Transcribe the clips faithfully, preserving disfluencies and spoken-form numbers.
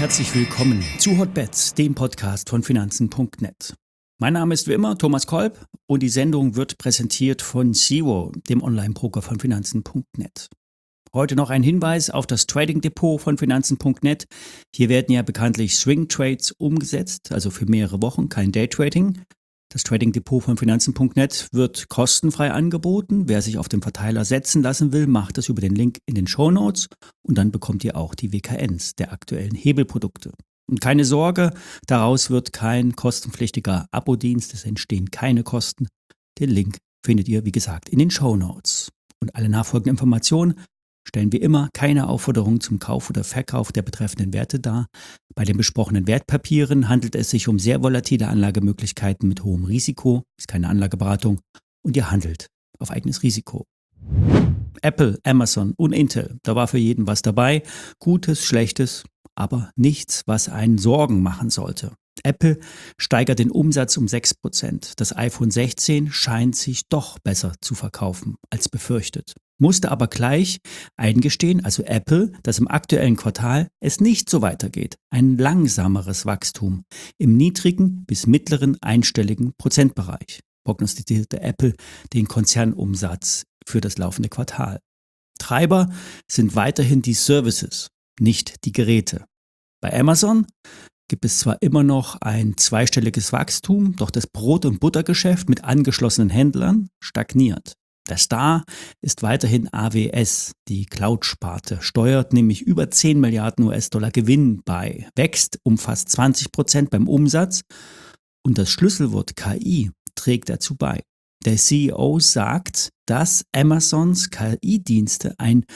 herzlich willkommen zu Hotbets, dem Podcast von Finanzen Punkt net. Mein Name ist wie immer Thomas Kolb und die Sendung wird präsentiert von Zero, dem Online-Broker von Finanzen Punkt net. Heute noch ein Hinweis auf das Trading-Depot von Finanzen Punkt net. Hier werden ja bekanntlich Swing-Trades umgesetzt, also für mehrere Wochen, kein Daytrading. Das Trading-Depot von Finanzen Punkt net wird kostenfrei angeboten. Wer sich auf den Verteiler setzen lassen will, macht das über den Link in den Shownotes und dann bekommt ihr auch die W K Ns der aktuellen Hebelprodukte. Und keine Sorge, daraus wird kein kostenpflichtiger Abo-Dienst, es entstehen keine Kosten. Den Link findet ihr, wie gesagt, in den Shownotes. Und alle nachfolgenden Informationen stellen wie immer keine Aufforderung zum Kauf oder Verkauf der betreffenden Werte dar. Bei den besprochenen Wertpapieren handelt es sich um sehr volatile Anlagemöglichkeiten mit hohem Risiko, ist keine Anlageberatung und ihr handelt auf eigenes Risiko. Apple, Amazon und Intel, da war für jeden was dabei, Gutes, Schlechtes, aber nichts, was einen Sorgen machen sollte. Apple steigert den Umsatz um sechs Prozent. Das iPhone sechzehn scheint sich doch besser zu verkaufen als befürchtet. Musste aber gleich eingestehen, also Apple, dass im aktuellen Quartal es nicht so weitergeht. Ein langsameres Wachstum im niedrigen bis mittleren einstelligen Prozentbereich, prognostizierte Apple den Konzernumsatz für das laufende Quartal. Treiber sind weiterhin die Services, nicht die Geräte. Bei Amazon gibt es zwar immer noch ein zweistelliges Wachstum, doch das Brot- und Buttergeschäft mit angeschlossenen Händlern stagniert. Der Star ist weiterhin A W S, die Cloud-Sparte, steuert nämlich über zehn Milliarden U S-Dollar Gewinn bei, wächst um fast zwanzig Prozent beim Umsatz und das Schlüsselwort K I trägt dazu bei. Der C E O sagt, dass Amazons K I-Dienste ein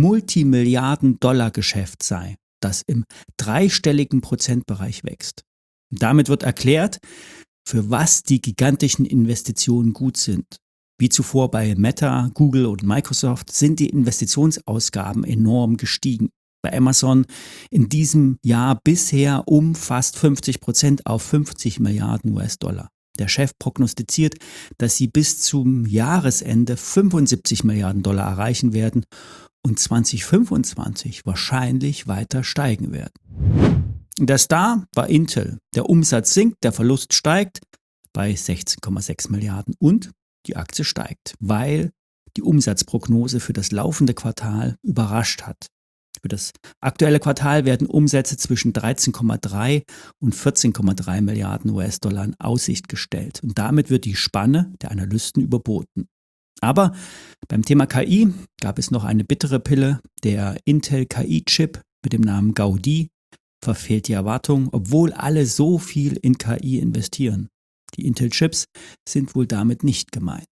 Multimilliarden-Dollar-Geschäft sei, das im dreistelligen Prozentbereich wächst. Und damit wird erklärt, für was die gigantischen Investitionen gut sind. Wie zuvor bei Meta, Google und Microsoft sind die Investitionsausgaben enorm gestiegen. Bei Amazon in diesem Jahr bisher um fast fünfzig Prozent auf fünfzig Milliarden U S-Dollar. Der Chef prognostiziert, dass sie bis zum Jahresende fünfundsiebzig Milliarden Dollar erreichen werden und zwanzig fünfundzwanzig wahrscheinlich weiter steigen werden. Der Star war Intel. Der Umsatz sinkt, der Verlust steigt bei sechzehn Komma sechs Milliarden und die Aktie steigt, weil die Umsatzprognose für das laufende Quartal überrascht hat. Für das aktuelle Quartal werden Umsätze zwischen dreizehn Komma drei und vierzehn Komma drei Milliarden U S-Dollar in Aussicht gestellt. Und damit wird die Spanne der Analysten überboten. Aber beim Thema K I gab es noch eine bittere Pille. Der Intel K I-Chip mit dem Namen Gaudi verfehlt die Erwartung, obwohl alle so viel in K I investieren. Die Intel-Chips sind wohl damit nicht gemeint.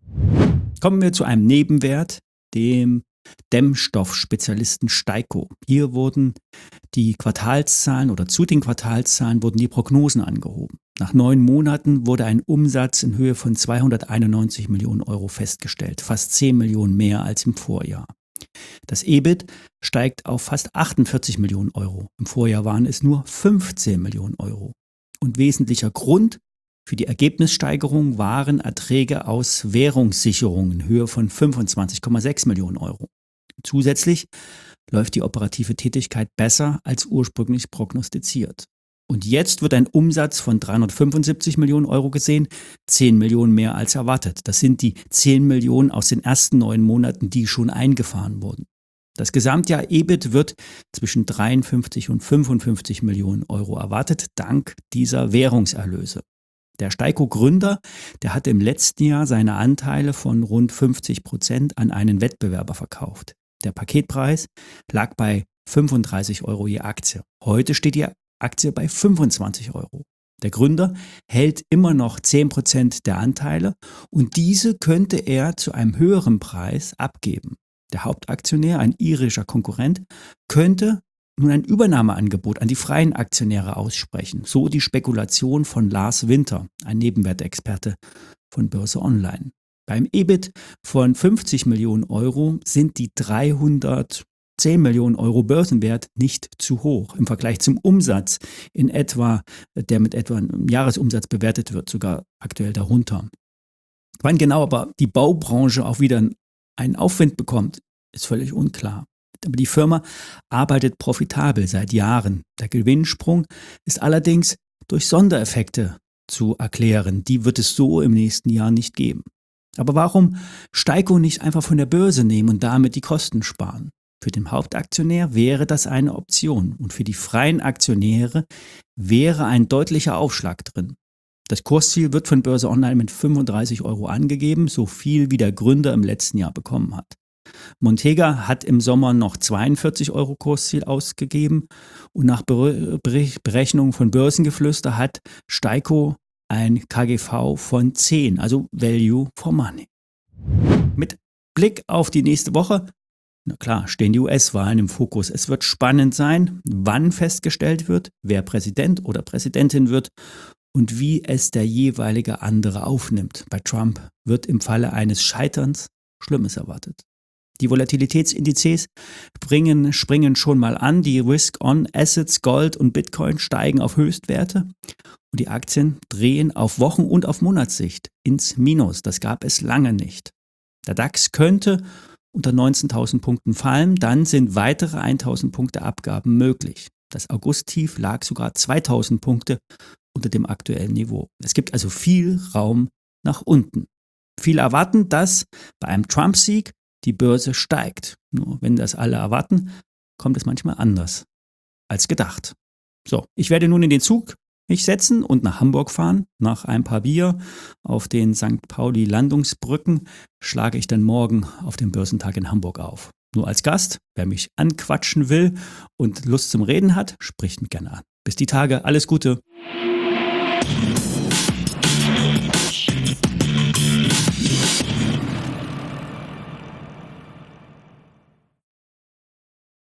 Kommen wir zu einem Nebenwert, dem Dämmstoffspezialisten Steico. Hier wurden die Quartalszahlen oder zu den Quartalszahlen wurden die Prognosen angehoben. Nach neun Monaten wurde ein Umsatz in Höhe von zweihunderteinundneunzig Millionen Euro festgestellt, fast zehn Millionen mehr als im Vorjahr. Das E B I T steigt auf fast achtundvierzig Millionen Euro. Im Vorjahr waren es nur fünfzehn Millionen Euro. Und wesentlicher Grund für die Ergebnissteigerung waren Erträge aus Währungssicherungen in Höhe von fünfundzwanzig Komma sechs Millionen Euro. Zusätzlich läuft die operative Tätigkeit besser als ursprünglich prognostiziert. Und jetzt wird ein Umsatz von dreihundertfünfundsiebzig Millionen Euro gesehen, zehn Millionen mehr als erwartet. Das sind die zehn Millionen aus den ersten neun Monaten, die schon eingefahren wurden. Das Gesamtjahr E B I T wird zwischen dreiundfünfzig und fünfundfünfzig Millionen Euro erwartet, dank dieser Währungserlöse. Der Steico-Gründer, der hatte im letzten Jahr seine Anteile von rund fünfzig Prozent an einen Wettbewerber verkauft. Der Paketpreis lag bei fünfunddreißig Euro je Aktie. Heute steht die Aktie bei fünfundzwanzig Euro. Der Gründer hält immer noch zehn Prozent der Anteile und diese könnte er zu einem höheren Preis abgeben. Der Hauptaktionär, ein irischer Konkurrent, könnte nun ein Übernahmeangebot an die freien Aktionäre aussprechen. So die Spekulation von Lars Winter, ein Nebenwertexperte von Börse Online. Beim E B I T von fünfzig Millionen Euro sind die dreihundertzehn Millionen Euro Börsenwert nicht zu hoch. Im Vergleich zum Umsatz in etwa, der mit etwa einem Jahresumsatz bewertet wird, sogar aktuell darunter. Wann genau aber die Baubranche auch wieder einen Aufwind bekommt, ist völlig unklar. Aber die Firma arbeitet profitabel seit Jahren. Der Gewinnsprung ist allerdings durch Sondereffekte zu erklären. Die wird es so im nächsten Jahr nicht geben. Aber warum Steiko nicht einfach von der Börse nehmen und damit die Kosten sparen? Für den Hauptaktionär wäre das eine Option und für die freien Aktionäre wäre ein deutlicher Aufschlag drin. Das Kursziel wird von Börse Online mit fünfunddreißig Euro angegeben, so viel wie der Gründer im letzten Jahr bekommen hat. Montega hat im Sommer noch zweiundvierzig Euro Kursziel ausgegeben und nach Berechnungen von Börsengeflüster hat Steiko ein K G V von zehn, also Value for Money. Mit Blick auf die nächste Woche, na klar, stehen die U S-Wahlen im Fokus. Es wird spannend sein, wann festgestellt wird, wer Präsident oder Präsidentin wird und wie es der jeweilige andere aufnimmt. Bei Trump wird im Falle eines Scheiterns Schlimmes erwartet. Die Volatilitätsindizes bringen, springen schon mal an. Die Risk-on-Assets, Gold und Bitcoin steigen auf Höchstwerte. Und die Aktien drehen auf Wochen- und auf Monatssicht ins Minus. Das gab es lange nicht. Der DAX könnte unter neunzehntausend Punkten fallen. Dann sind weitere tausend Punkte Abgaben möglich. Das August-Tief lag sogar zweitausend Punkte unter dem aktuellen Niveau. Es gibt also viel Raum nach unten. Viele erwarten, dass bei einem Trump-Sieg die Börse steigt. Nur wenn das alle erwarten, kommt es manchmal anders als gedacht. So, ich werde nun in den Zug mich setzen und nach Hamburg fahren. Nach ein paar Bier auf den Sankt Pauli-Landungsbrücken schlage ich dann morgen auf dem Börsentag in Hamburg auf. Nur als Gast, wer mich anquatschen will und Lust zum Reden hat, spricht mich gerne an. Bis die Tage, alles Gute.